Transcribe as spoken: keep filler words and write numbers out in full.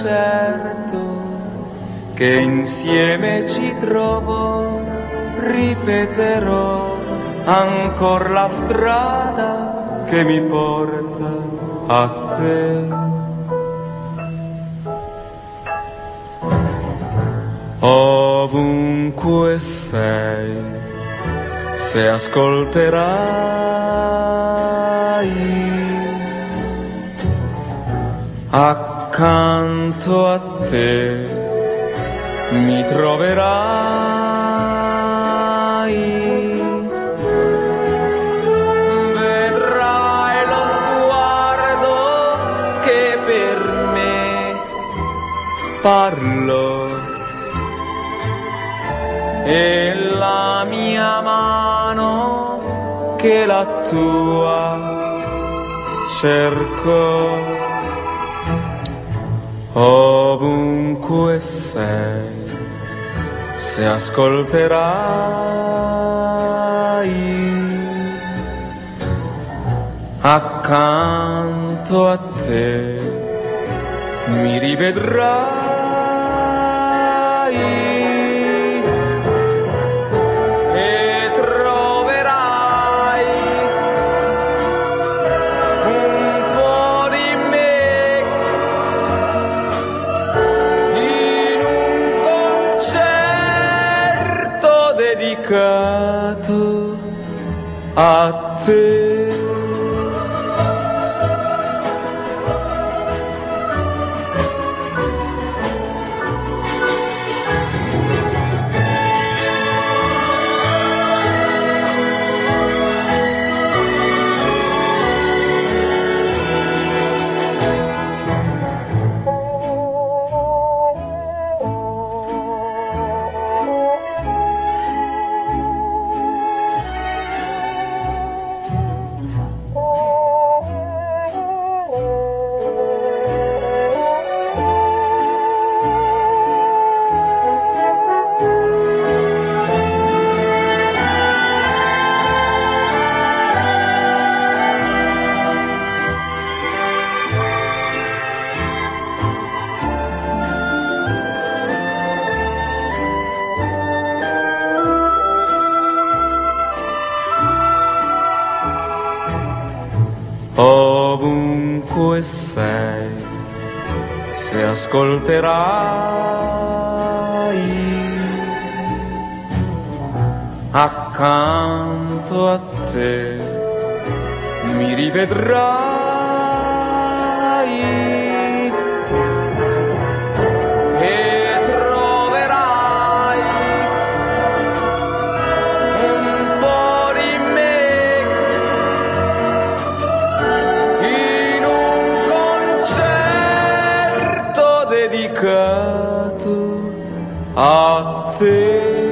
certo che insieme ci trovo, ripeterò ancora la strada che mi porta a te. Ovunque sei, se ascolterai, accanto a te mi troverai. Vedrai lo sguardo che per me parlo e la mia mano che la tua cerco. Ovunque sei, se ascolterai, accanto a te mi rivedrai. Dedicato a te. Ovunque sei, se ascolterai, accanto a te mi rivedrai. E troverai un po' di me dedicato a te.